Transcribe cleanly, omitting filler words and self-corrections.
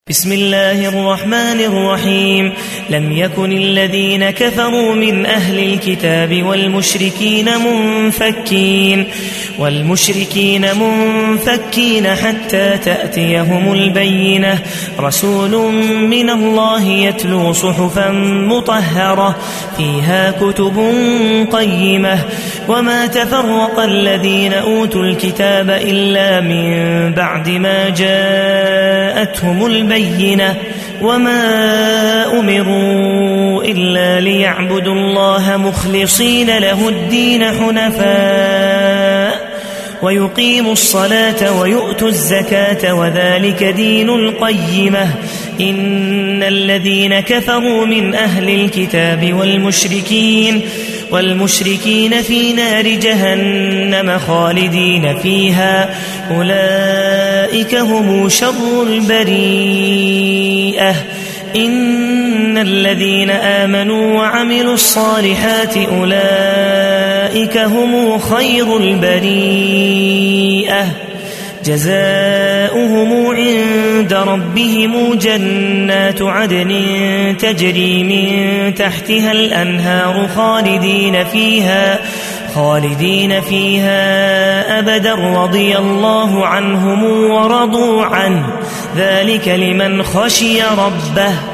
بسم الله الرحمن الرحيم. لم يكن الذين كفروا من أهل الكتاب والمشركين منفكين حتى تأتيهم البينة. رسول من الله يتلو صحفا مطهرة فيها كتب قيمة. وما تفرق الذين أوتوا الكتاب إلا من بعد ما جاءتهم البينة. وما أمروا إلا ليعبدوا الله مخلصين له الدين حنفاء ويقيموا الصلاة ويؤتوا الزكاة وذلك دين القيمة. إن الذين كفروا من أهل الكتاب والمشركين في نار جهنم خالدين فيها أولئك هم شر البريئة. إن الذين آمنوا وعملوا الصالحات أولئك هم خير البريئة. جزاؤهم عند ربهم جنات عدن تجري من تحتها الأنهار خالدين فيها أبدا رضي الله عنهم ورضوا عنه ذلك لمن خشي ربه.